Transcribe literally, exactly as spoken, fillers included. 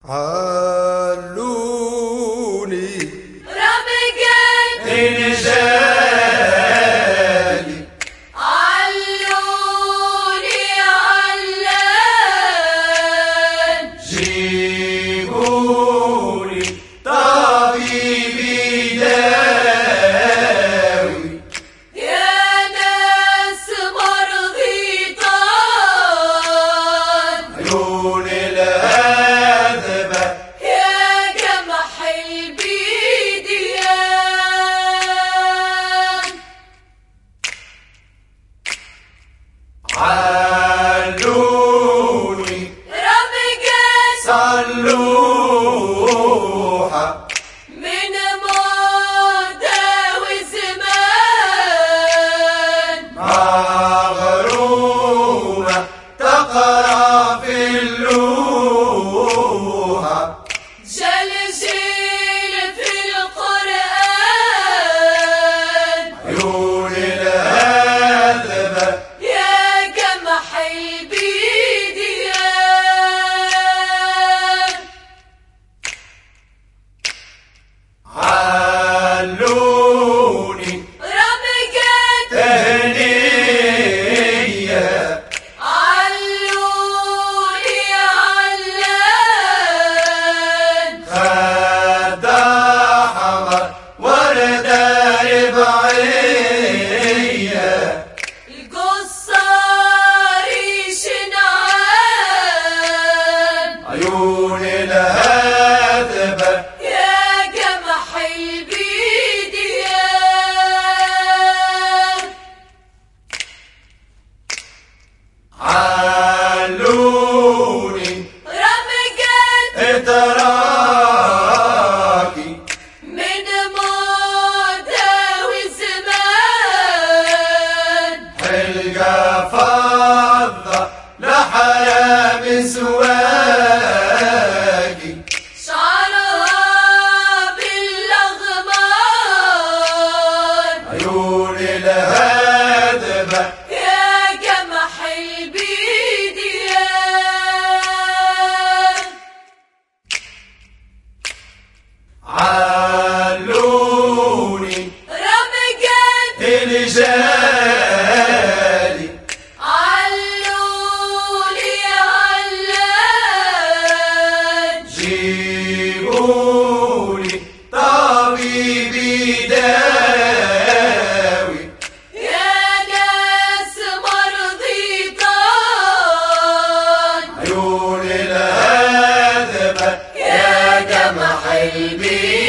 علوني رمقت رجالي علوني علان جيبوني طبيبي داوي يا ناس مرضيطان عيون الهذبة يا جمح البيديان علوني رمقت صلوحة من مدة وزمان مغرومة تقرأ في اللوحة جلجل في القرآن عيون الهذبة يا جمح البيديان علوني رمقت تهنية علوني علان خد حمر وردة ربعية القصاري شنعان عيون الهذبة يا جمح البيديان علوني رمقت اتراكي من مدة وزمان حلقة فضة لحرام سواقي شعرها بالأغمار عيون الهذبة يا جمح البيديان علوني رمقت رجالي علوني علان جيبوني طبيبي داوي يا ناس مرضيطان عيون الهذبة يا جمح البيديان